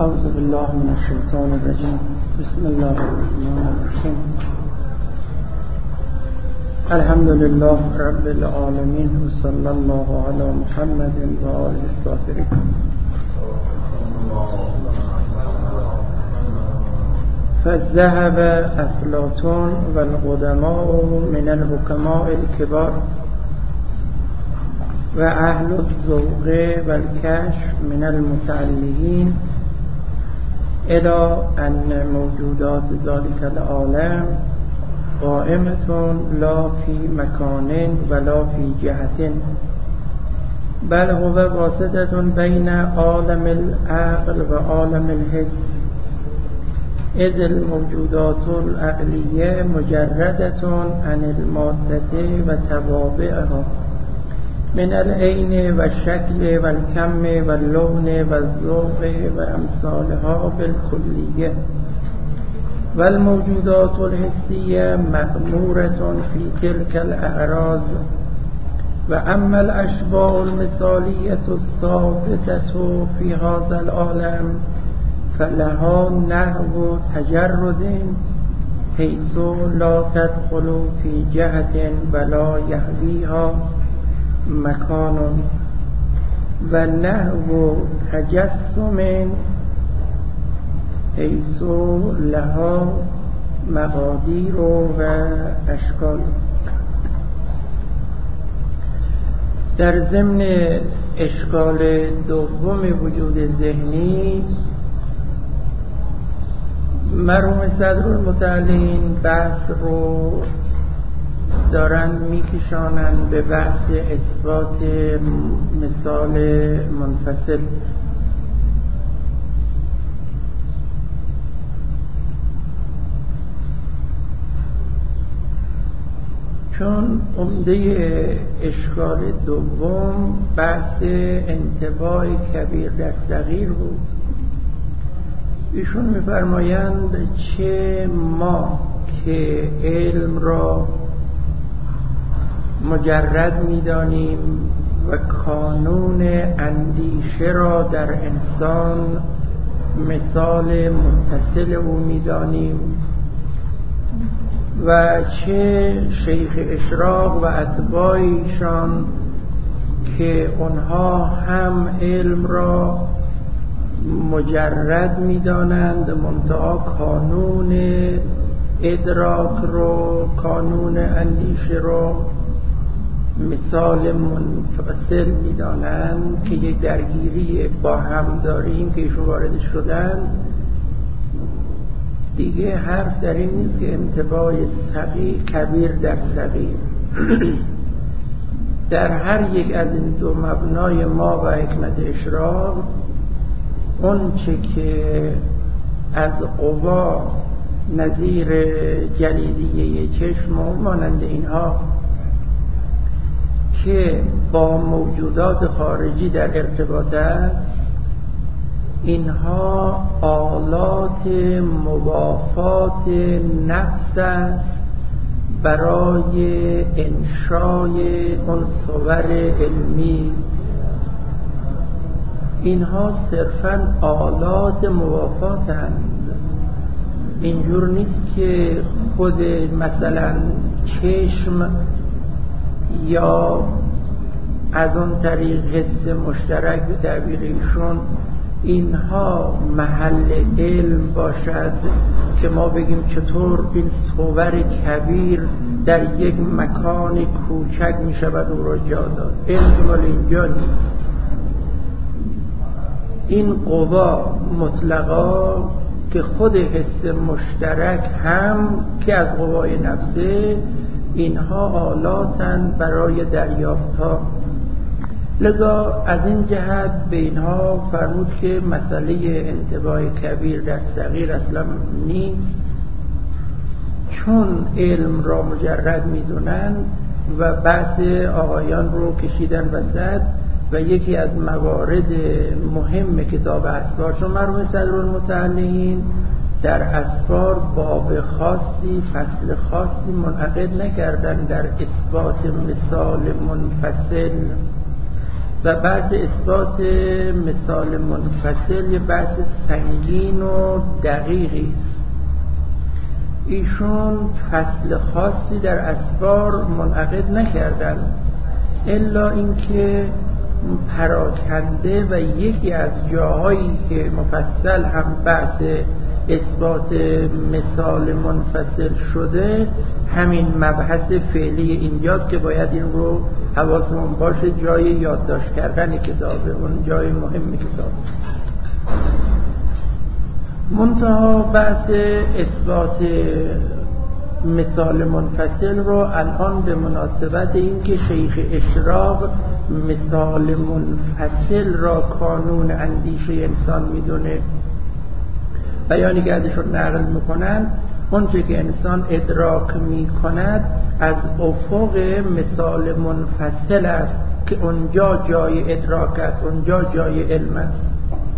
أعوذ بالله من الشيطان الرجيم. بسم الله الرحمن الرحيم. الحمد لله رب العالمين، وصلى الله على محمد وآله الطاهرين. فذهب أفلاطون والقدماء من الحكماء الكبار وأهل الذوق والكشف من المتعلقين إلى أن موجودات ذلك العالم قائمة لا في مكان ولا في جهة، بل هو واسطة بين عالم العقل وعالم الحس، إذ الموجودات العقلية مجردة عن المادة وتوابعها من العين والشكل والكم واللون والذوق وأمثالها بالكلية، والموجودات الحسية مأمورة في تلك الأعراض. وأما الأشباه المثالية الثابتة في هذا العالم فلها نحو تجرد، حيث لا تدخل في جهة ولا يحويها مكان، ونحو تجسم، حيث لها مقادير وأشكال. در ضمن اشکال دوم وجود ذهنی، مرحوم صدرالمتعلین بحث رو دارن میکشانن به بحث اثبات مثال منفصل. چون عمده اشکال دوم بحث انطباع کبیر در صغیر بود، ایشون میفرمایند چه ما که علم را مجرد میدانیم و کانون اندیشه را در انسان مثال متصل او میدانیم، و چه شیخ اشراق و اتباعشان که اونها هم علم را مجرد میدانند، منتها کانون ادراک رو، کانون اندیشه رو مثال منفصل میدانند که یک درگیری با هم داریم که ایشون وارد شدن. دیگه حرف در این نیست که انطباع صغیر کبیر در صغیر در هر یک از این دو مبنای ما و حکمت اشراق، اون چه که از قوا نظیر جلیدیه چشم و مانند اینها که با موجودات خارجی در ارتباط است، اینها آلات موافات نفس است برای انشای اون صور علمی. اینها صرفاً آلات موافاتند. اینجور نیست که خود مثلا چشم یا از اون طریق حس مشترک به تعبیر ایشون اینها محل علم باشد که ما بگیم چطور این صور کبیر در یک مکان کوچک می شود او را جا داد. علم مال اینجا نیست. این قوا مطلقا که خود حس مشترک هم که از قوای نفسه، اینها آلاتن برای دریافت ها. لذا از این جهت به اینها فرمود که مسئله انطباع کبیر در صغیر اصلا نیست، چون علم را مجرد میدونن و بحث آقایان رو کشیدن وسط. و یکی از موارد مهم کتاب اسفار، چون مرحوم صدرالمتعلین در اسفار باب خاصی، فصل خاصی منعقد نکردن در اثبات مثال منفصل، و بحث اثبات مثال منفصل یه بحث سنگین و دقیقی است. ایشون فصل خاصی در اسفار منعقد نکردن الا اینکه پراکنده و یکی از جاهایی که مفصل هم بحث اثبات مثال منفصل شده همین مبحث فعلی اینجاست که باید این رو حواسمون باشه. جای یادداشت کردن کتابه، اون جای مهم کتابه. منتها بحث اثبات مثال منفصل رو الان به مناسبت اینکه شیخ اشراق مثال منفصل را کانون اندیشه انسان میدونه، بیانی که ازشون نقل میکنن اونچه که انسان ادراک میکند از افق مثال منفصل است که اونجا جای ادراک است، اونجا جای علم است.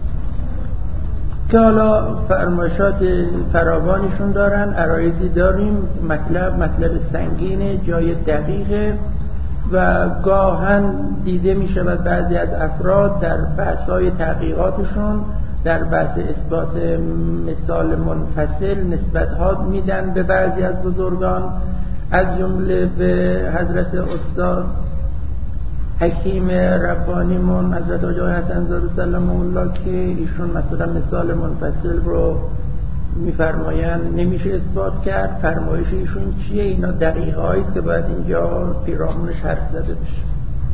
که حالا فرمایشات فراوانشون دارن، عرایزی داریم، مطلب سنگینه، جای دقیقه و گاهن دیده می شود بعضی از افراد در بحث‌های تحقیقاتشون در بحث اثبات مثال منفصل نسبت‌ها میدن به بعضی از بزرگان، از جمله به حضرت استاد حکیم ربانیمون حضرت آقای حسن زاده سلام الله که ایشون مثلا مثال منفصل رو میفرمایند نمیشه اثبات کرد. فرمایش ایشون چیه؟ اینا دقیقه هایی است که باید اینجا پیرامونش حرف زده بشه.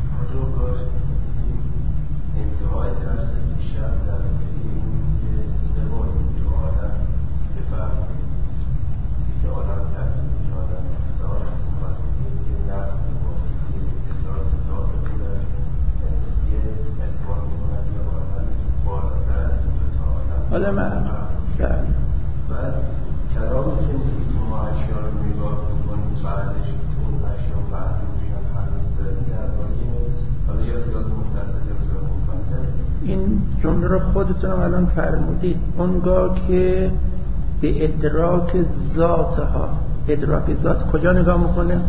انتهای درس دیشب در این که سه بار این آدم بفرمایید که آدم تبدیل که آدم احسان مسئولیت که نفس به واسطه ادراک ذات بوده یه اثبات میکنند یا آدم بالاتر از تا آدم حالا من بعد کلامی که میگی که ما اشیا رو نگاه میکنیم بعدش اون اشیا محدودشان هنوز داریم درباره حالا یا خیال متصل یا خیال مفصل. این جمله رو خودتون الان فرمودید. اونگاه که به ادراک ذاتها، ادراک ذات کجا نگاه میکنه؟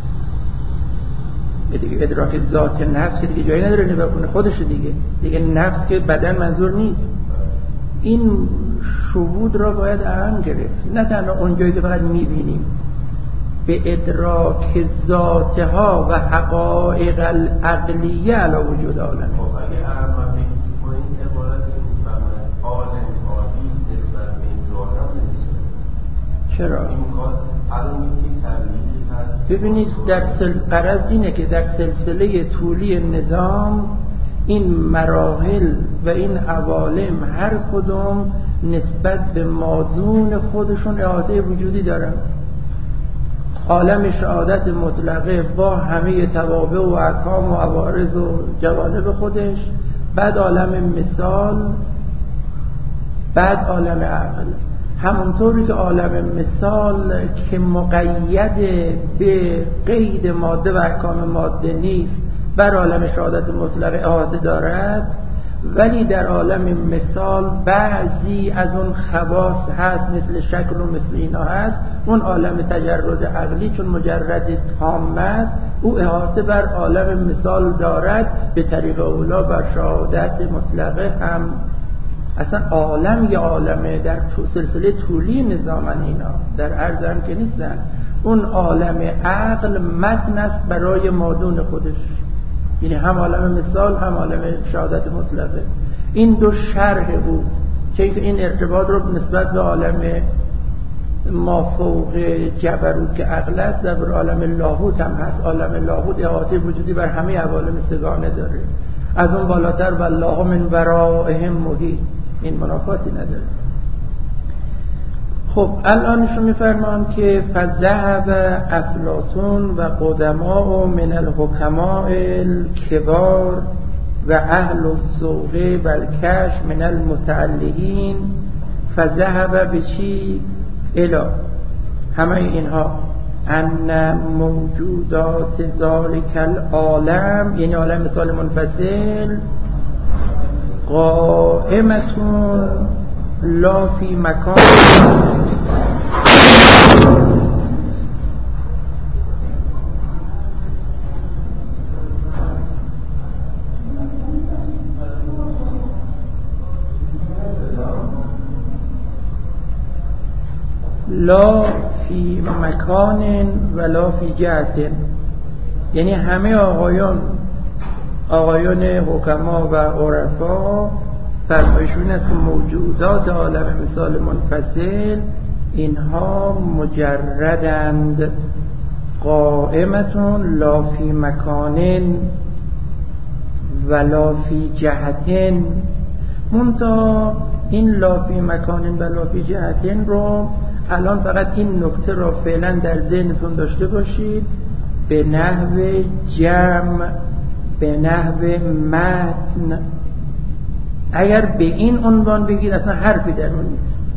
دیگه ادراک ذات نفس که دیگه جایی نداره نگاه کنه، خودش دیگه نفس که بدن منظور نیست. این شهود را باید اهم گرفت، نه تنها اونجایی که فقط میبینیم، به ادراک ذاتها و حقایق العقلیه علی وجود عالم. خب اگه احمد بگیم ما این عبارت که میفرماید عالم عالیست نسبت به این دو عالم نمی‌سازه. چرا؟ این میخواد علمی که طبیعی هست. ببینید قرض اینه که در سلسله طولی نظام این مراحل و این عوالم هر کدوم نسبت به مادون خودشون احاطه وجودی دارن. عالم شهادت مطلقه با همه توابع و احکام و عوارض و جوانب خودش، بعد عالم مثال، بعد عالم عقل. همونطوری که عالم مثال که مقید به قید ماده و احکام ماده نیست بر عالم شهادت مطلقه احاطه دارد، ولی در عالم مثال بعضی از اون خواص هست، مثل شکل و مثل اینا هست. اون عالم تجرد عقلی چون مجرد تام است، او احاطه بر عالم مثال دارد. به طریق اولا بر شهادت مطلقه هم. اصلا عالم یه عالمه در سلسله طولی نظامن، اینا در عرض هم که نیستن. اون عالم عقل متن است برای مادون خودش، یعنی هم عالم مثال هم عالم شهادت مطلقه. این دو شرح اوست که این ارتباط رو نسبت به عالم مافوق جبروت که عقل است در عالم لاهوت هم هست. عالم لاهوت احاطه وجودی بر همه عوالم سگانه داره. از اون بالاتر والله من ورائهم محیط، این منافاتی نداره. خب الانشون میفرمان که فذهب افلاطون و قدماء من الحکماء الکبار و اهل الذوق و الکشف من المتعلقین. فذهب به چی؟ الا همه اینها ان موجودات ذالک العالم، یعنی عالم مثال منفصل، قائمتون لا فی مکان لا فی مکان ولا فی جهت، یعنی همه آقایان حکما و عرفا فرمایشون است که موجودات عالم مثال منفصل اینها مجردند، قائمتون لا فی مکان ولا فی جهت. منتها این لا فی مکان ولا فی جهت رو الان فقط این نکته رو فعلا در ذهنتون داشته باشید، به نحو جمع، به نحو متن. اگر به این عنوان بگید اصلا حرفی در اون نیست.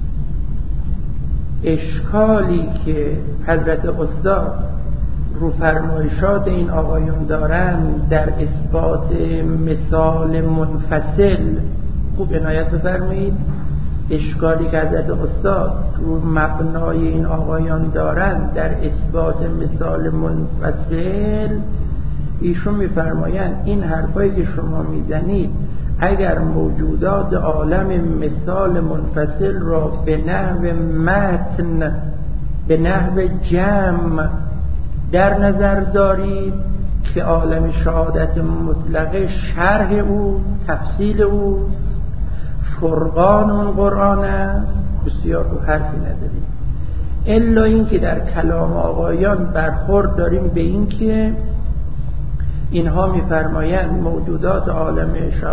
اشکالی که حضرت استاد رو فرمایشات این آقایون دارن در اثبات مثال منفصل، خوب عنایت بفرمایید، اشکالی که حضرت استاد رو مبنای این آقایان دارن در اثبات مثال منفصل، ایشون میفرمایند این حرفایی که شما میزنید اگر موجودات عالم مثال منفصل را به نحو متن، به نحو جمع در نظر دارید که عالم شهادت مطلقه شرح اوست، تفصیل اوست، فرقان اون قرآن است، بسیار خوب، حرفی نداریم. الا این که در کلام آقایان برخورد داریم به این که اینها میفرمایند موجودات عالم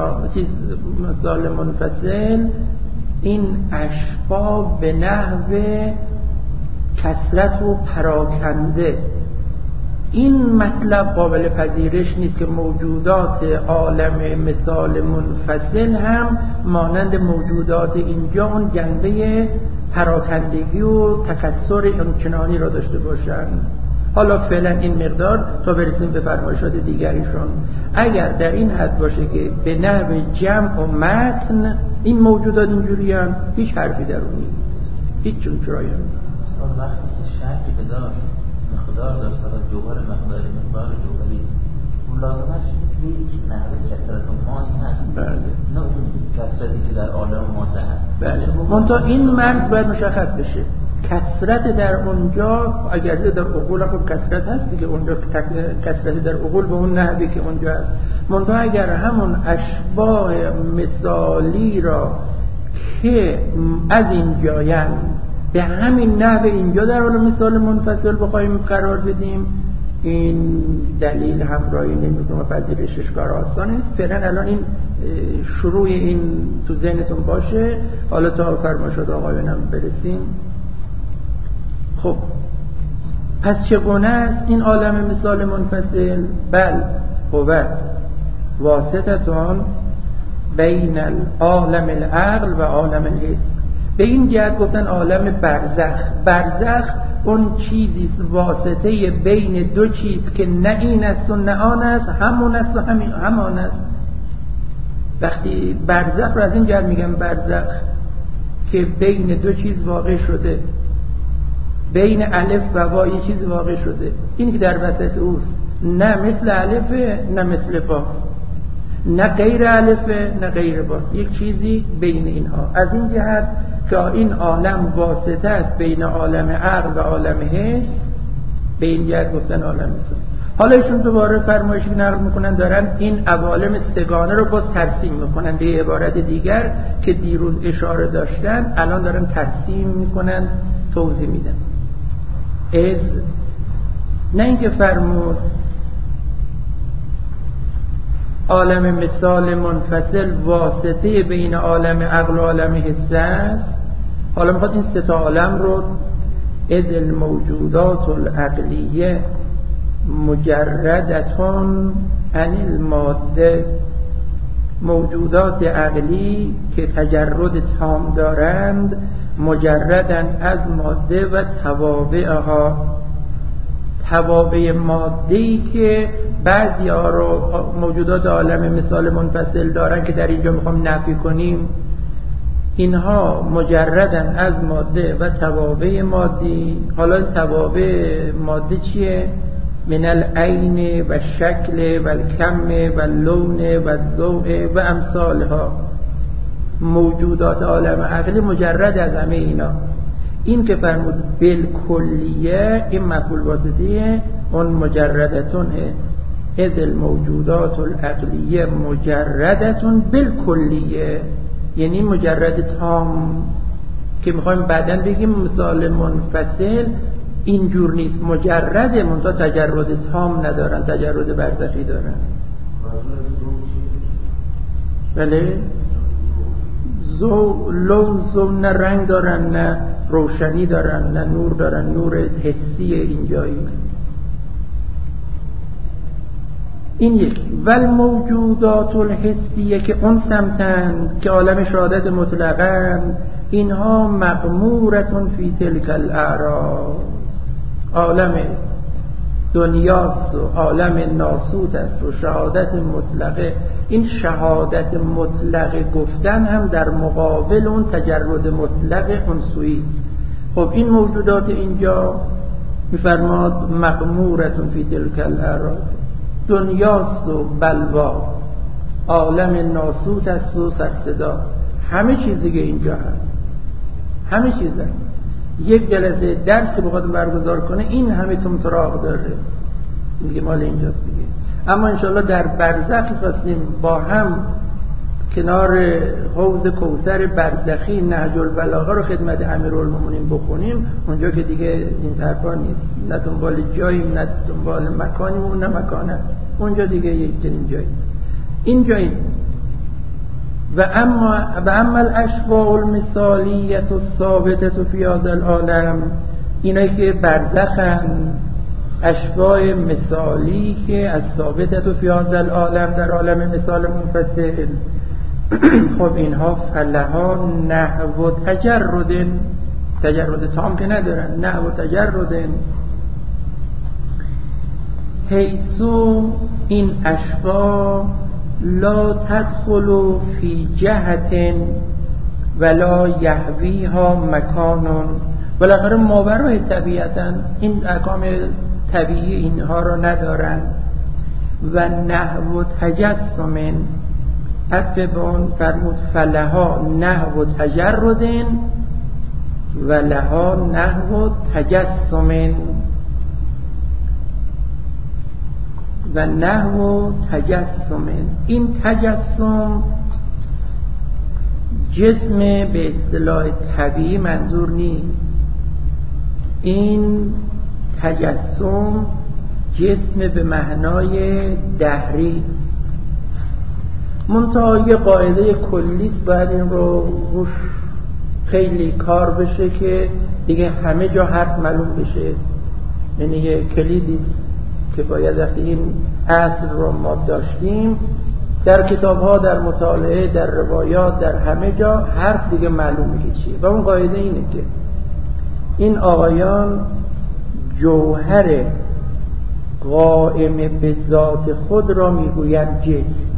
مثال منفصل این اشباح به نحو کثرت و پراکنده. این مطلب قابل پذیرش نیست که موجودات عالم مثال منفصل هم مانند موجودات اینجا اون جنبه پراکندگی و تکثر امکنانی را داشته باشند. حالا فعلا این مقدار تا برسیم به فرمایشات دیگریشون. اگر در این حد باشه که به نحو جمع و متن این موجودات اینجوری هم هیچ حرفی در اون نیست، هیچ چون چرایی هم نیست. وقتی که شکی به داشت مقدار داشت و جوهر مقدار جوهری اون لازمش یک نحو کثرت مایی هست، بله، نه اون کثرتی که در عالم ماده هست. بله، منتها این مرز باید مشخص بشه. کثرت در اونجا اگر در عقول هم کثرت هست دیگه، اونجا کثرت در عقول به اون نحوی که اونجا هست. منتها اگر همون اشباح مثالی را که از این جایند به همین نحو اینجا در حال مثال منفصل بخوایم قرار بدیم، این دلیل همراهی نمیکنه، پذیرشش کار آسان نیست. فعلا الان این شروع این تو ذهنتون باشه، حالا تا فرمایشات آقایانم برسیم. خب پس چگونه است این عالم مثال منفصل؟ بل هو واسطتون بین العالم العقل و عالم الحس. به این جهت گفتن عالم برزخ. برزخ اون چیزی است واسطه بین دو چیز که نه این است و نه آن است، همون است و همان است. وقتی برزخ رو از این جهت میگم برزخ که بین دو چیز واقع شده، بین الف و با این چیز واقع شده، این که در وسط اوست، نه مثل الفه نه مثل باست، نه غیر الفه نه غیر باست، یک چیزی بین اینها. از این جهت که این عالم واسطه است بین عالم عقل و عالم حس، به این جهت گفتن عالم مثال. حالا ایشون دوباره فرمایشی نقل میکنن، دارن این عوالم سگانه رو باز ترسیم میکنن به عبارت دیگر که دیروز اشاره داشتن، الان دارن ترسیم میکنن، توضیح میدن. از نه اینکه فرمود عالم مثال منفصل واسطه بین عالم عقل و عالم حس است. حالا میخواد این سه تا عالم رو از الموجودات العقلیه مجردتون عن الماده، موجودات عقلی که تجرد تام دارند مجردن از ماده و توابعها. توابع ماده‌ای که بعضی ها رو موجودات عالم مثال منفصل دارن که در اینجا میخوام نفی کنیم، اینها مجردن از ماده و توابع مادی. حالا توابع ماده چیه؟ من العین و شکل و الکم و اللون و الذوق و امثالها. موجودات عالم عقلی مجرد از همه ایناست. این که فرمود بالکلیه، این مفعول واسطه اون مجردتون اذ الموجودات العقلیه مجردتون بالکلیه، یعنی مجرد تام که میخوایم بعداً بگیم مثال منفصل اینجور نیست، مجرد منتها تجرد تام ندارن، تجرد برزخی دارن. بله لون نه رنگ دارن، نه روشنی دارن، نه نور دارن، نور حسی اینجایی. این یکی. والموجودات الحسیه که اون سمتن که عالم شهادت مطلقن، اینها مغمورتون فی تلک الاعراض، عالم دنیاست و عالم ناسوت است و شهادت مطلقه. این شهادت مطلق گفتن هم در مقابل اون تجرد مطلق انسویی است. خب این موجودات اینجا میفرماد مغمورتون فی تلک الاعراض، دنیاست و بلوا، عالم ناسوت است و سرصدا، همه چیز دیگه اینجا هست، همه چیز هست. یک جلسه درس که بخواد برگزار کنه این همه تمطراق داره، دیگه مال اینجاست دیگه. اما انشالله در برزخ خواستیم با هم کنار حوض کوثر برزخی نهج البلاغه رو خدمت امیرالمومنین بخونیم، اونجا که دیگه این طرفا نیست، نه دنبال جاییم نه دنبال مکانیم و نه مکانه، اونجا دیگه یک چنین جاییست. این جایی و اما الاشواء المثالیه الثابته فی هذا العالم، اینایی که برزخن، اشواء مثالی که از ثابته فی هذا العالم، در عالم مثال منفصل، خب اینها فلها نحو تجرد تام که ندارن، نحو تجرد حیثو این اشواء لا تدخل فی جهت ولا یحویها مکان، بالاخره ماورای طبیعتا این احکام طبیعی اینها رو ندارن. و نحو تجسم عطف به اون فرمود فلها نحو تجرد و لها نحو تجسم و نحو تجسم. این تجسم جسم به اصطلاح طبیعی منظور نیست، این تجسم جسم به معنای دهری است. منتها یه قاعده کلیست، باید این رو روش خیلی کار بشه که دیگه همه جا حرف معلوم بشه، یعنی یه کلیدیست که باید وقتی این اصل رو ما داشتیم در کتاب‌ها، در مطالعه، در روایات، در همه جا حرف دیگه معلومه که چیه. و اون قاعده اینه که این آقایان جوهر قائم به ذات خود را میگویند جسم،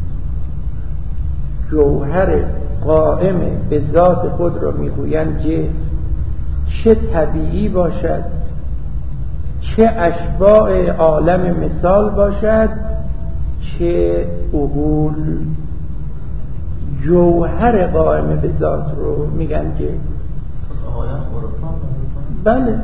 جوهر قائم به ذات خود را میگویند جسم، چه طبیعی باشد چه اشباع عالم مثال باشد چه عقول، جوهر قائم به ذات رو میگن جسم. بله،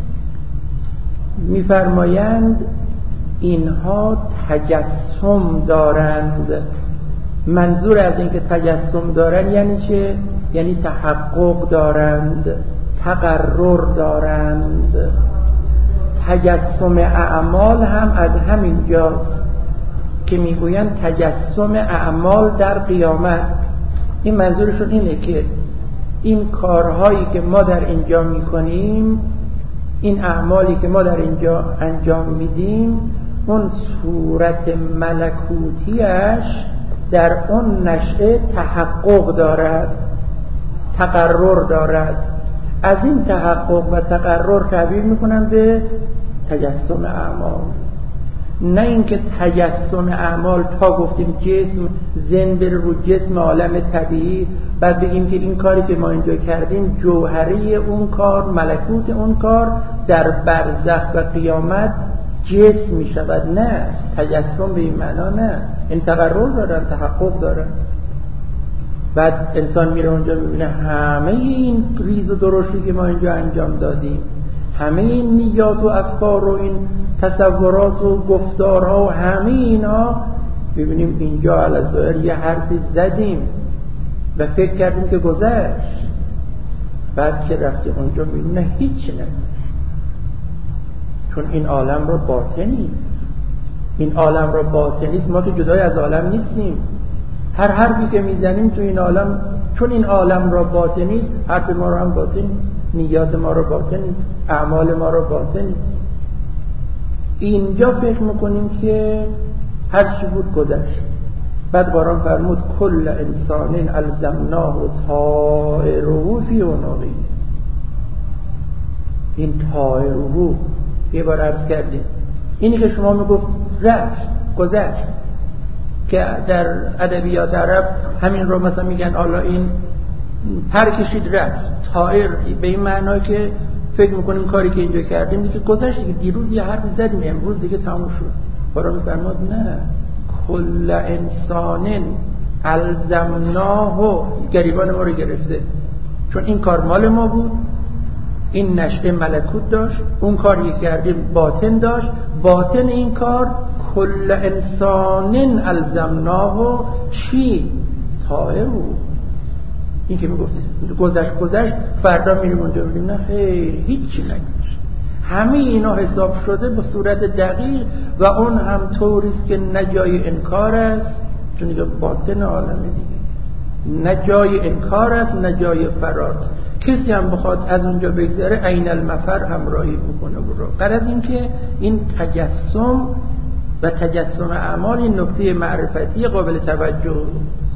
میفرمایند اینها تجسم دارند. منظور از این که تجسم دارند یعنی چه؟ یعنی تحقق دارند، تقرر دارند. تجسم اعمال هم از همین جاست که میگویند تجسم اعمال در قیامت. این منظورشون اینه که این کارهایی که ما در اینجا میکنیم، این اعمالی که ما در اینجا انجام میدیم، اون صورت ملکوتیش در اون نشأه تحقق دارد، تقرر دارد. از این تحقق و تقرر تعبیر میکنن به تجسم اعمال. نه اینکه تجسم اعمال تا گفتیم جسم ذهن بره رو جسم عالم طبیعی، بعد بگیم که این کاری که ما اینجا کردیم جوهره اون کار، ملکوت اون کار در برزخ و قیامت جسم می شود. نه، تجسم به این معنا نه، این تقرر دارن، تحقق دارن. بعد انسان میره اونجا میبینه همه این ریز و درشتی که ما اینجا انجام دادیم، همه این نیات و افکار و این تصورات و گفتارها و همه اینا، ببینیم اینجا علی‌ظاهر یه حرفی زدیم و فکر کردیم که گذشت، بعد که رفتیم اونجا میبینه هیچ نگذشت، چون این عالم را باطنیست. این عالم را باطنیست، ما که جدای از عالم نیستیم. هر حرفی که میزنیم تو این عالم، چون این عالم را باطنیست، حرف ما را هم باطنیست، نیات ما را باطنیست، اعمال ما را باطنیست. اینجا فکر میکنیم که هر چی بود گذشت. بعد قرآن فرمود کل انسان الزمناه طائره فی عنقه. این طائره یه بار عرض کردیم، اینی که شما میگفت رفت گذشت، که در ادبیات عرب همین رو مثلا میگن حالا این پر کشید رفت، طائر به این معنی که فکر میکنیم کاری که اینجا کردیم دیگه گذشت، دیگه دیروز یه حرف زدیم امروز دیگه تموم شد. قرآن میفرماد نه، کل انسان الزمناه، گریبان ما رو گرفته، چون این کار مال ما بود، این نشأه ملکوت داشت، اون کاری که کردیم باطن داشت، باطن این کار کل انسان الزمناه چی؟ طائر. این که میگفت گذشت فردا میریم اونجا میگیم نه خیر هیچی نگذشت، همه اینا حساب شده به صورت دقیق و اون هم طوریست که نه جای انکار است، چون دیگه باطن عالمه دیگه، نه جای انکار است نه جای فرار. کسی هم بخواد از اونجا بگذره عین المفر همراهی بکنه برو. غرض این که این تجسم و تجسم اعمال این نکته معرفتی قابل توجه است.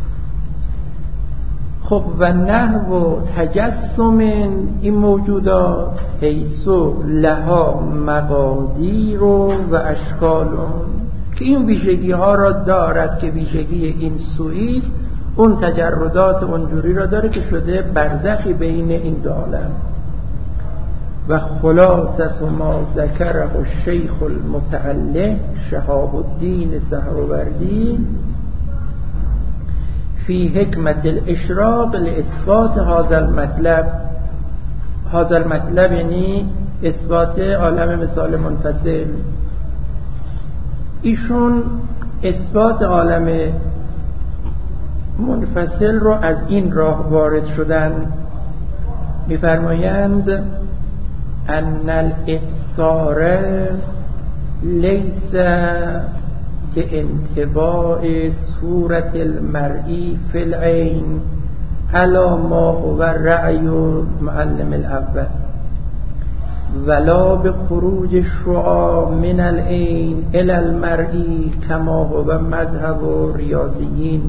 خب و نحو تجسم این موجودات حیث لها مقادیر و اشکال، که این ویژگی ها را دارد که ویژگی این سویی است، اون تجردات اونجوری را داره که شده برزخی بین این دو عالم. و خلاصت ما ذکره الشیخ المتعله شهاب الدین سهروردی فی حکمت الاشراق لاثبات هذا المطلب. هذا المطلب یعنی اثبات عالم مثال منفصل. ایشون اثبات عالم منفصل رو از این راه وارد شدن. می‌فرمایند ان الابصار لیس بانطباع صورت المرئی فی العین علی ما هو رأی معلم الاول ولا بخروج الشعاع من العین الی المرئی کما هو مذهب ریاضیین.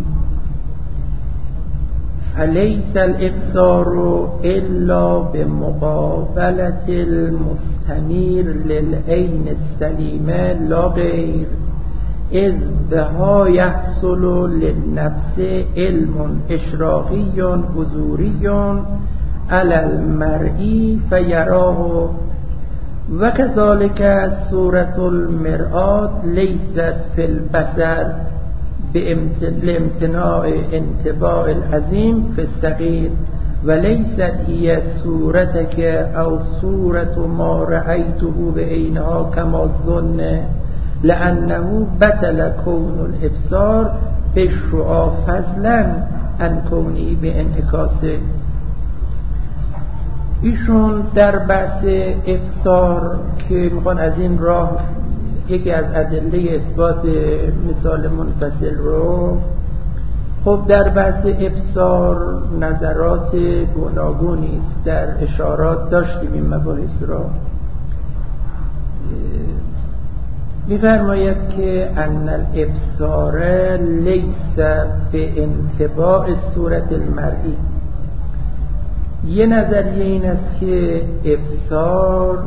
فلیس الابصار الا بمقابلة المستنیر للعین السلیمه لا غیر، اذ بها یحصل للنفس علم اشراقی حضوری علی المرئی فیراه، و کذالک صورت المرآة لیست فی البصر لامتناع انطباع العظیم فی الصغیر، و لیست هی صورتک او صورت ما رأیته بعینها کما ظن، لأنه بطل کون الابصار بالشعاع فضلا عن کونی بانعکاسه. ایشون در بحث ابصار که میخوان از این راه یکی از ادله اثبات مثال منفصل رو، خب در بحث ابصار نظرات گوناگونی است، در اشارات داشتیم این مباحث را. می‌فرماید که ان الابصار لیس به انطباع صورت المرئی. یه نظریه این است که ابصار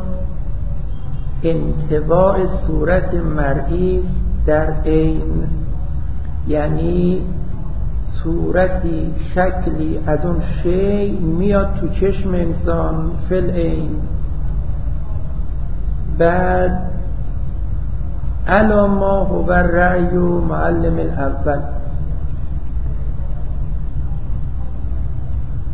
انطباع صورت مرئی در عین، یعنی صورتی شکلی از اون شی میاد تو چشم انسان فی العین، بعد علی ما هو رأی معلم الاول،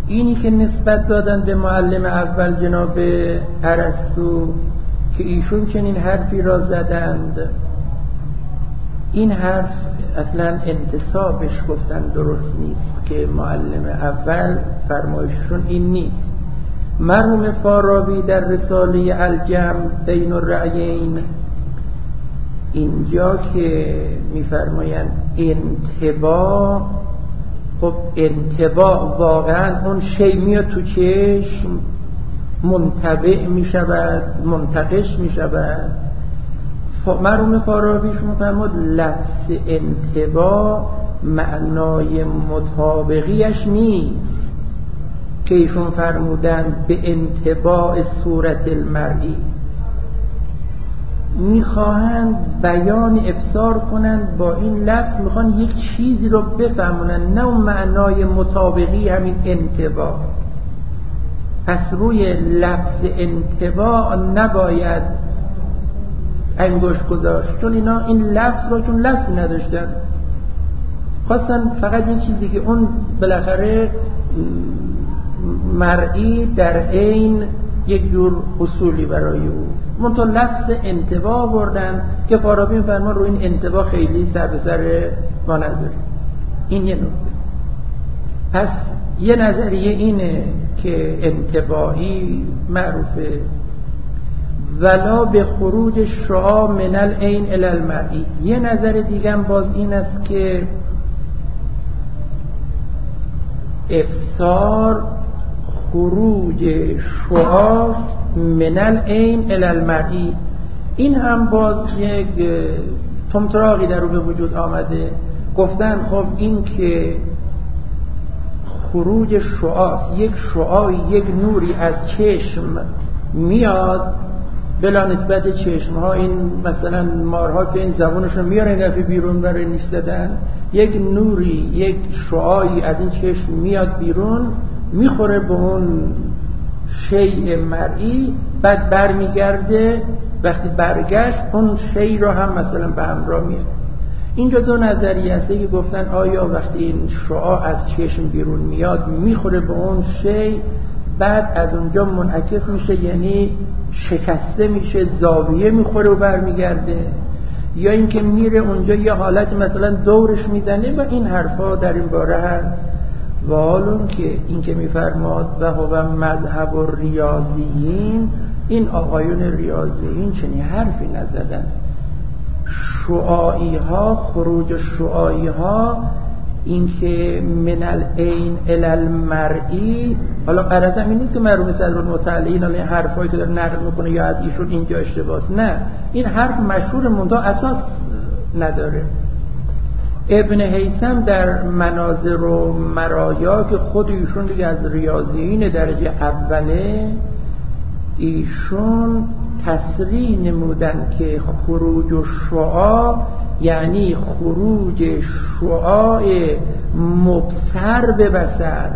اینی که نسبت دادن به معلم اول جناب ارسطو که ایشون چنین حرفی را زدند، این حرف اصلا انتسابش گفتن درست نیست که معلم اول فرمایششون این نیست. مرحوم فارابی در رساله الجمع بین الرأیین اینجا که میفرمایند انطباع، خب انطباع واقعا اون شی میاد تو چشم، منطبع میشود، منتقش میشود. مرحوم فارابی شما فرمود لفظ انطباع معنای مطابقیش نیست که ایشون فرمودن به انطباع صورت المرئی. میخواهند بیان ابصار کنند با این لفظ، میخوان یک چیزی رو بفهمونن، نه اون معنای مطابقی همین انطباع. پس روی لفظ انطباع نباید انگشت گذاشت، چون اینا این لفظ رو چون لفظی نداشتن، خواستن فقط این چیزی که اون بالاخره مرئی در عین یک جور اصولی برای اوست، منتها لفظ انطباع بردن که فارابی می‌فرماد روی این انطباع خیلی سر به سر ما نذاریم. این یه نکته. پس یه نظریه اینه که انطباعی معروفه، ولا به خروج شعاع من العین الی المرئی. یه نظر دیگه هم باز این است که ابصار خروج شعاع من العین الی المرئی. این هم باز یک طمطراقی در رو به وجود آمده. گفتن خب این که خروج شعاع، یک شعاع، یک نوری از چشم میاد، بلا نسبت چشم ها، این مثلا مارها که این زبونشون میارن دفعه بیرون برای نیست دادن، یک نوری، یک شعاعی از این چشم میاد بیرون، میخوره به اون شیء مرئی، بعد برمیگرده، وقتی برگشت اون شیء رو هم مثلا به همراه میاد. اینجا دو نظریه هست که گفتن آیا وقتی این شعاع از چشم بیرون میاد میخوره به اون شیء، بعد از اونجا منعکس میشه، یعنی شکسته میشه، زاویه میخوره و برمیگرده، یا اینکه میره اونجا یه حالت مثلا دورش میزنه و این حرفا در این باره هست. و حالون که این که میفرماد و هو مذهب الریاضیین، این آقایون ریاضیین چنین حرفی نزدن. شعاعی ها، خروج شعاعی ها، این که من العین الی المرئی، حالا غرضم این نیست که مرحوم صدرالمتعلین این حرفایی که داره نقل میکنه یا از ایشون اینجا اشتباهه، نه، این حرف مشهور منتها اساس نداره. ابن هیثم در مناظر و مرایا که خود ایشون دیگه از ریاضیین درجه اوله، ایشون تصریح نمودن که خروج شعاع یعنی خروج شعاع مبصر به بصر،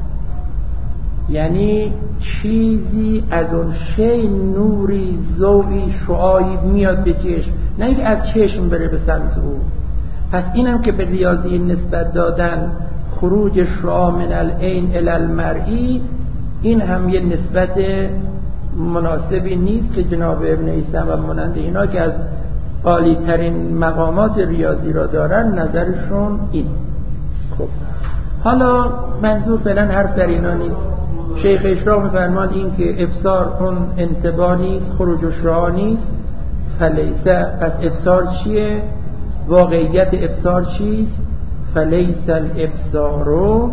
یعنی چیزی از اون شی، نوری، ضوئی، شعاعی میاد به چشم، نه اینکه از چشم بره به سمت او. پس اینم که به ریاضی نسبت دادن خروج شعاع من العین الی المرئی، این هم یه نسبت مناسبی نیست که جناب ابن هیثم و مانند اینا که از عالی ترین مقامات ریاضی را دارن نظرشون این. خب حالا منظور فعلا حرف در اینا نیست. شیخ اشراق می‌فرمان این که ابصار اون انطباع نیست، خروج شعاع نیست، فلیس، پس ابصار چیه؟ واقعیت ابصار چیست؟ فلیس الابصار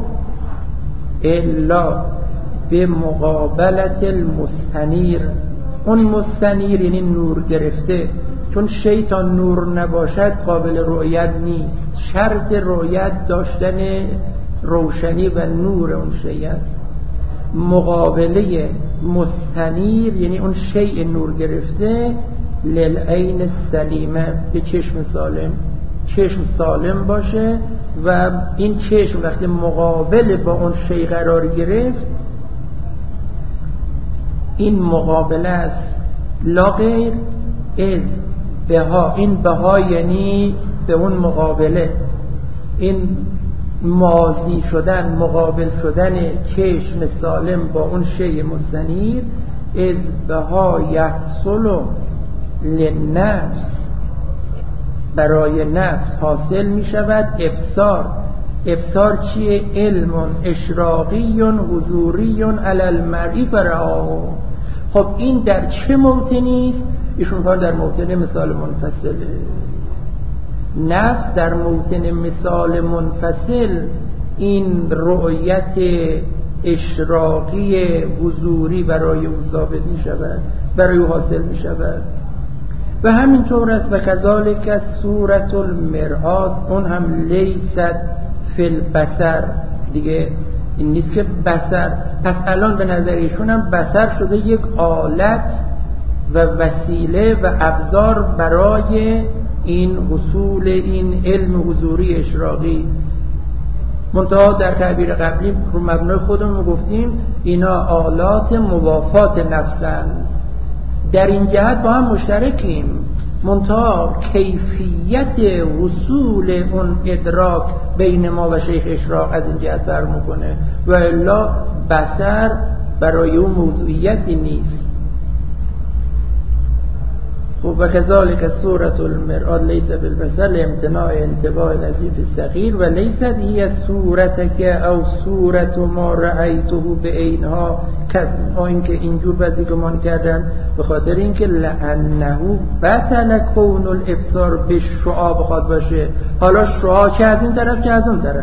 الا به مقابلت المستنیر. اون مستنیر یعنی نور گرفته، چون شیطان نور نباشد قابل رؤیت نیست. شرط رؤیت داشتن روشنی و نور اون شیء است. مقابله مستنیر یعنی اون شیء نور گرفته، للعین السلیمه، به چشم سالم، چشم سالم باشه و این چشم وقتی مقابل با اون شیء قرار گرفت، این مقابله است، لا غیر از بها. این بها یعنی به اون مقابله، این مازی شدن، مقابل شدن چشم سالم با اون شی مستنیر، از بها یحصل للنفس، برای نفس حاصل می شود ابصار. ابصار چیه؟ علم اشراقی حضوری علی المرئی فرعاه. خب این در چه موطنی است؟ ایشون کار در موطن مثال منفصله. نفس در موطن مثال منفصل این رؤیت اشراقی حضوری برای او ثابت می شود، برای او حاصل می شود. و همینطور است و کذالک صورت المرآت، اون هم لیست فی البصر دیگه، این نیست که بصر. پس الان به نظر ایشون هم بصر شده یک آلت و وسیله و ابزار برای این حصول این علم حضوری اشراقی. منتها در تعبیر قبلی رو مبنای خودمون گفتیم اینا آلات موافات نفسن، در این جهت با هم مشترکیم، منتها کیفیت حصول اون ادراک بین ما و شیخ اشراق از این جهت فرق میکنه و الا بصر برای اون موضوعیتی نیست. خب و کذالک صورت المرآت لیس بالبصر لامتناع انتباه نظیف صغیر و لیست هی صورتک او صورت ما رأیته بعینها، این که اینجور بعضی گمان کردن به خاطر اینکه لانه بطل کون الابصار به شعاع بخواد باشه. حالا شعاع چه از این طرف چه از اون طرف،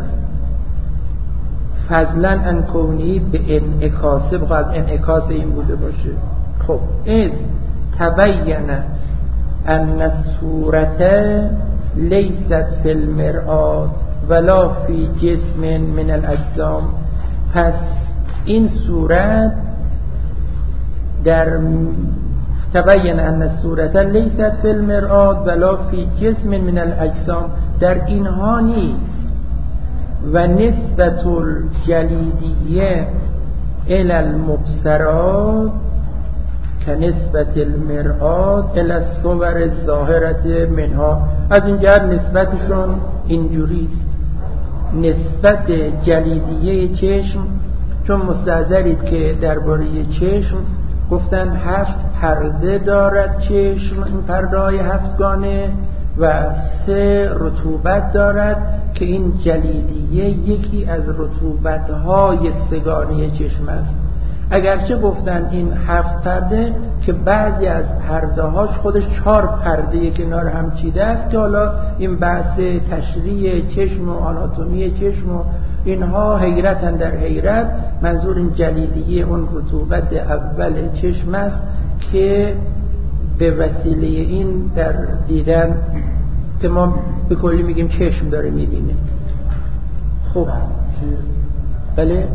فضلا ان کونی به انعکاسه بخواد انعکاس این بوده باشه. خب از تبین ان الصورت لیست فی المرآت ولا فی جسم من الاجسام، پس این صورت در تبین ان الصورت لیست فی المرآت ولا فی جسم من الاجسام، در اینها نیست. و نسبت الجلیدیه الی المبصرات کنسبت المرآت الی الصور الظاهرة منها، از این جهت نسبتشون اینجوریست. نسبت جلیدیه چشم، چون مستحضرید که درباره چشم گفتن 7 پرده دارد چشم، این پرده های 7گانه و 3 رطوبت دارد که این جلیدیه یکی از رطوبت های 3گانه چشم است. اگرچه گفتن این 7 پرده که بعضی از پرده هاش خودش 4 پرده کنار هم چیده است که حالا این بحث تشریح چشم و آناتومی چشم و اینها حیرتن در حیرت. منظور این جلیدیه اون رطوبت اول چشم است که به وسیله این در دیدن که ما به کلی میگیم چشم داره میبینه. خب بله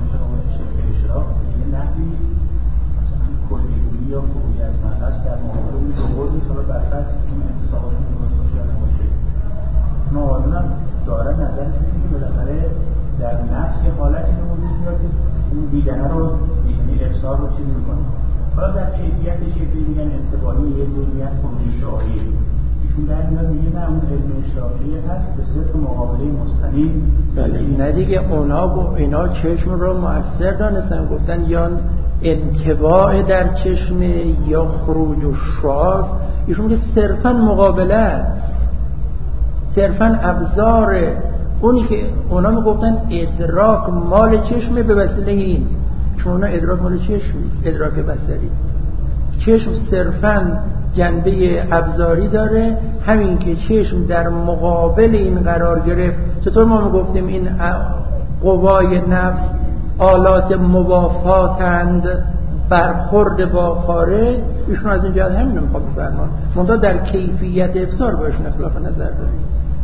یا خروج از مغز در مقابل اون ظهور نیست، حالا برفت اون انتصاباشون درست باشه یا نباشه. نوازون هم دارن نظرشون که بالاخره در نفس یه حالتی به وجود میاد که اون دیدنه رو یعنی ابصار رو چیز میکنه. حالا در کیفیتش یه میگن انتباهی، یه میگن خروج شعاعی. ایشون در میاد میگه نه اون علم اشراقی هست به صدق مقابله مستقیم. بله نه دیگه اینا چشم رو مؤثر دانستن، گفتن یا انطباع در چشم یا خروج و شعاع. ایشون که صرفا مقابله است، صرفا ابزار اونی که اونا میگفتن ادراک مال چشمه به وسیله این، چون اونا ادراک مال چشم نیست، ادراک بصری. چشم صرفا جنبه ابزاری داره، همین که چشم در مقابل این قرار گرفت. چطور ما میگفتیم این قوای نفس آلات موافاتند برخورد با خارج، ایشون از این جهت همین رو میخواد بفرمان، منتها در کیفیت ابصار باشون اختلاف نظر داریم.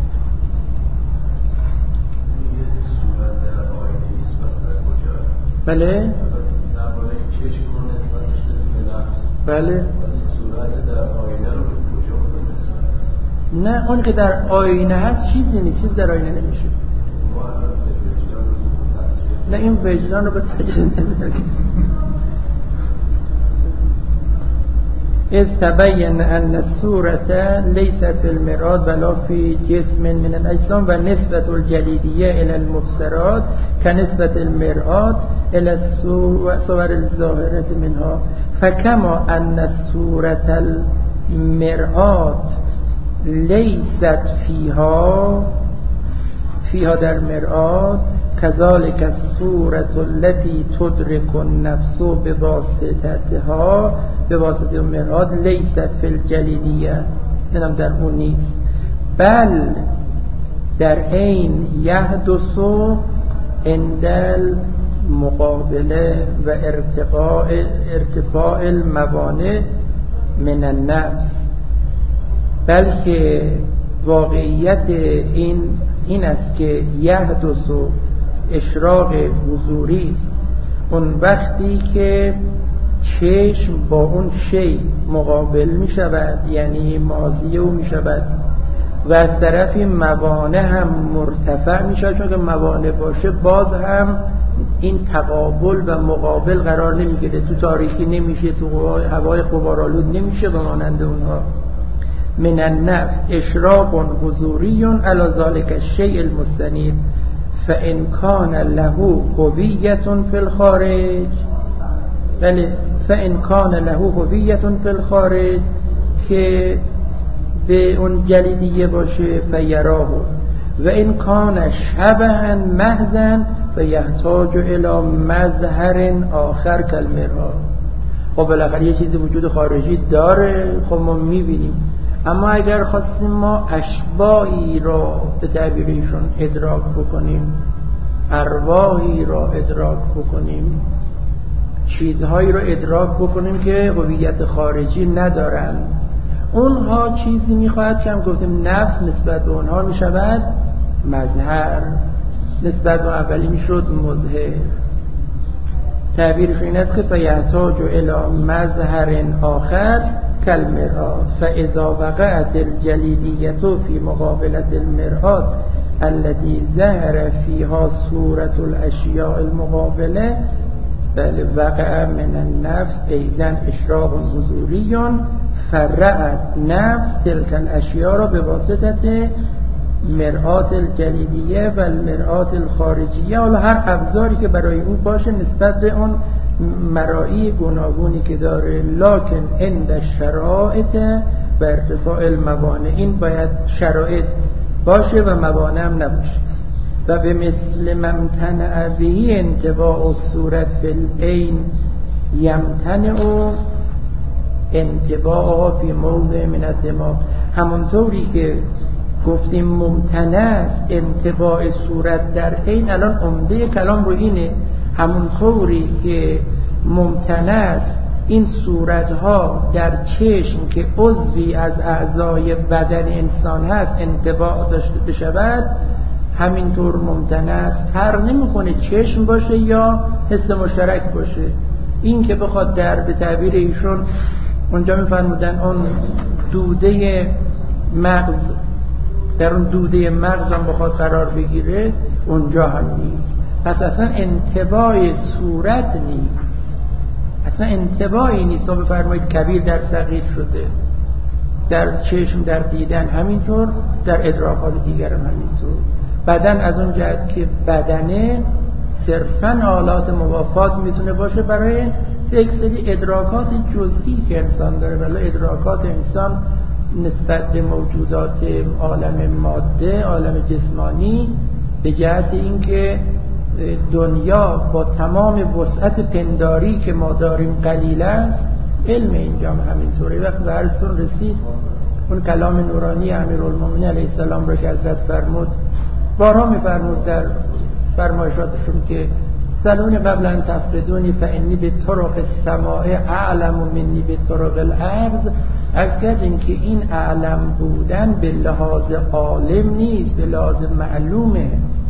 بله درباره چشم رو نسبتش داریم به نفس. بله صورت در آینه رو به کجا نسبت؟ نه اون که در آینه هست چیزی نیست، چیز در آینه نمیشه. نه این وجدان رو به تجربه نظر کنید. اذ تبین ان الصورة لیست فی المرآت ولا فی جسم من الاجسام و نسبت الجلیدیه الى المبصرات كنسبت المرآت الى الصور الظاهرة منها فكما ان الصورة المرآت لیست فیها در مرآت كذلك الصورة التي تدرك النفس بواسطه المرآت لیست فی الجلیدیه، اینم در اون نیست، بل در عین یحدث عند المقابله و ارتفاع الموانع من النفس، بلکه واقعیت این است که یحدث اشراق حضوری است اون وقتی که چشم با اون شی مقابل می شود، یعنی ماضی او می شود و از طرفی موانع هم مرتفع می شود، چون که موانع باشه باز هم این تقابل و مقابل قرار نمی گیره، تو تاریکی نمیشه، تو هوای غبارآلود نمیشه و مانند اونها. من النفس اشراق حضوری علی ذلك الشیء المستنیر فإن كان له هویة فی الخارج، بله فإن كان له هویة فی الخارج که به اون جلیدیه باشه فیراه و این کان شبها محضا فیحتاج الی مظهر آخر کالمرآت. خب بالاخره یه چیزی وجود خارجی داره، خب ما میبینیم، اما اگر خواستیم ما اشباحی را به تعبیر ایشون ادراک بکنیم، ارواحی را ادراک بکنیم، چیزهایی را ادراک بکنیم که هویت خارجی ندارن، اونها چیزی میخواهد که هم گفتیم نفس نسبت به اونها میشود مظهر، نسبت به اولی میشد مظهر. تعبیرش این است که فیحتاج الی مظهر آخر کالمرآت فاذا وقعت الجلیدیة فی مقابلة المرآت التي ظهر فيها صورة الاشیاء المقابله بل وقع من النفس ایضا اشراق حضوری فرعت نفس تلك الاشیاء را به واسطه مرآت الجلیدیه و المرآت الخارجیه، حالا هر ابزاری که برای او باشه نسبت به اون مرائی گوناگونی که داره، لکن عند شرائط و ارتفاع الموانع، این باید شرایط باشه و موانع هم نباشه. و به مثل ممتنع بهی انطباع الصورت فی العین یمتنع انطباع فی موضع من الدماغ، همونطوری که گفتیم ممتنع است انطباع صورت در عین، الان عمده کلام رو اینه، همونطوری که ممتنع است این صورتها در چشم که عضوی از اعضای بدن انسان هست انطباع داشته بشود، همینطور ممتنع است فرق نمیکنه چشم باشه یا حس مشترک باشه. این که بخواد در به تعبیر ایشون اونجا میفرمودن اون دوده مغز، در اون دوده مغز هم بخواد قرار بگیره اونجا هم نیست، پس اصلا انطباع صورت نیست، اصلا انطباعی نیست. تا بفرمایید کبیر در صغیر شده، در چشم در دیدن همینطور، در ادراکات دیگر هم همینطور. بدن از اون جهت که بدنه صرفاً آلات موافات میتونه باشه برای یک سری ادراکات جزئی که انسان داره، ولی ادراکات انسان نسبت به موجودات عالم ماده، عالم جسمانی، به جهت اینکه دنیا با تمام وسعت پنداری که ما داریم قلیل است، علم اینجا هم همینطوره. وقتی به عرضتون رسید اون کلام نورانی امیرالمومنین علیه السلام را که حضرت فرمود، بارها میفرمود در فرمایشاتشون که سلون قبل ان تفقدونی فانی به طرق السماع اعلم منی به طرق الارض، عرض کردیم که این اعلم بودن به لحاظ عالم نیست، به لحاظ معلومه.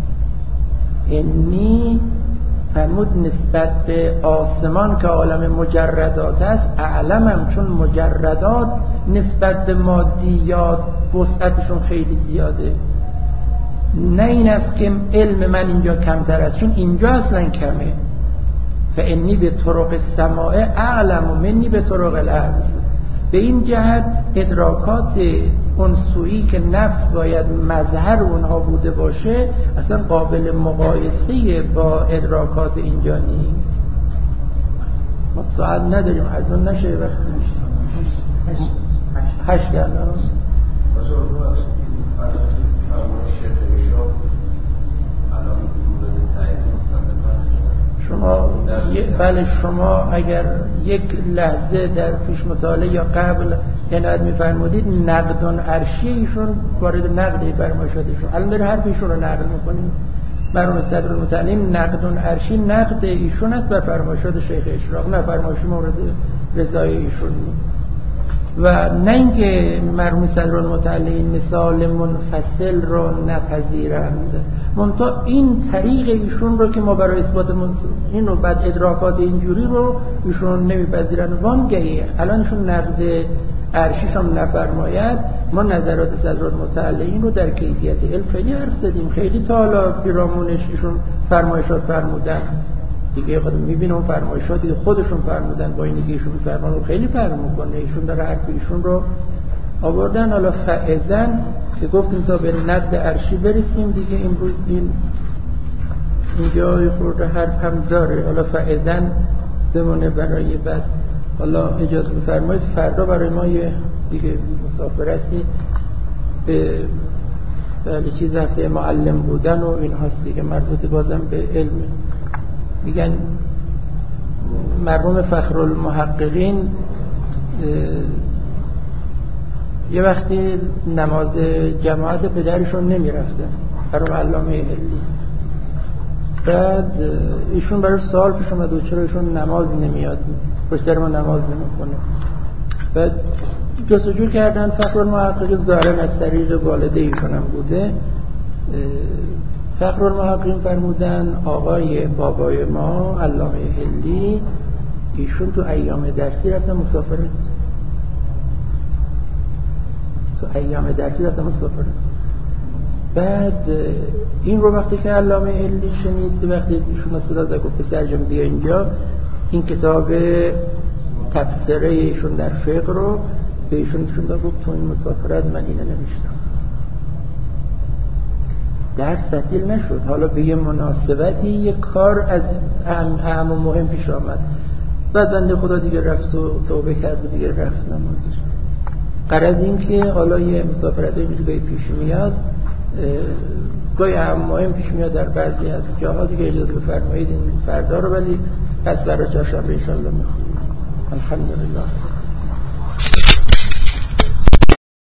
انی فرمود نسبت به آسمان که عالم مجردات است اعلمم، چون مجردات نسبت به مادیات وسعتشون خیلی زیاده. نه این است که علم من اینجا کمتر است، چون اینجا اصلا کمه. فانی به طرق السماع اعلم منی به طرق الارض، به این جهت ادراکات اون سویی که نفس باید مظهر اونها بوده باشه اصلا قابل مقایسه با ادراکات اینجا نیست. ما ساعت نداریم، از اون نشه وقت نشه 8 الان شما بله شما اگر یک لحظه در پیش مطالعه یا قبل عنایت می‌فرمودید نقد عرشی ایشون وارد نقد فرمایشاتشون الان داره حرف ایشون رو نقد می‌کنیم. مرحوم صدرالمتعلیم نقد عرشی نقد ایشون است بر فرمایشات شیخ اشراق، نه فرمایش مورد رضای ایشون نیست. و نه اینکه مرحوم صدرالمتعلیم مثال منفصل رو نپذیرند، منتها این طریق ایشون رو که ما برای اثبات این رو بعد ادراکات اینجوری رو ایشون نمیپذیرن. وانگهی الان ایشون نقد عرشیش هم نفرماید، ما نظرات صدرالمتعلیم رو در کیفیت علم خیلی حرف زدیم، خیلی تا حالا پیرامونش ایشون فرمایشات فرمودن دیگه. خودم میبینم فرمایشاتی که خودشون فرمودن با اینی که ایشون فرمودن خیلی فرق میکنه. ایشون در حرف ایشون رو آوردن. حالا فائزن که گفتیم تا به نقد عرشی برسیم دیگه، امروز اینجا خورده حرف هم داره. حالا فائزن بمونه برای بعد. حالا اجازه بفرمایید فردا برای ما یه دیگه مسافرتی به بله چیز هفته معلم بودن و این هستی که مربوط بازم به علم. میگن مرحوم فخرالمحققین یه وقتی نماز جماعت پدرشون نمیرفتن، مرحوم علامه هلی. بعد ایشون برای سوال پیش اومد چرا ایشون نماز نمیاد، پسر ما نماز نمیکنه. بعد جستجو کردن، فخرالمحققین ظاهرا از طریق والده ایشون هم بوده. فخرالمحققین فرمودن آقای بابای ما علامه هلی ایشون تو ایام درسی رفتن مسافرت، بعد این رو وقتی که علامه هلی شنید، وقتی ایشون صدا زد گفت پسر جان بیا اینجا، این کتاب تبصره ایشون در فقه رو به ایشون گفت تو این مسافرت من اینو نوشتم. درس تعطیل نشد، حالا به یه مناسبتی یه کار از اهم و مهم پیش آمد. بعد بنده خدا دیگه رفت و توبه کرد و دیگه رفت نمازش. غرض این که حالا یه مسافرت اینجوری گاهی پیش میاد، گاهی اهم مهم پیش میاد در بعضی از جاها دیگه اجازه بفرمایید این فردا رو، ولی پس برای چهارشنبه ان شاء الله میخونیم. الحمدلله.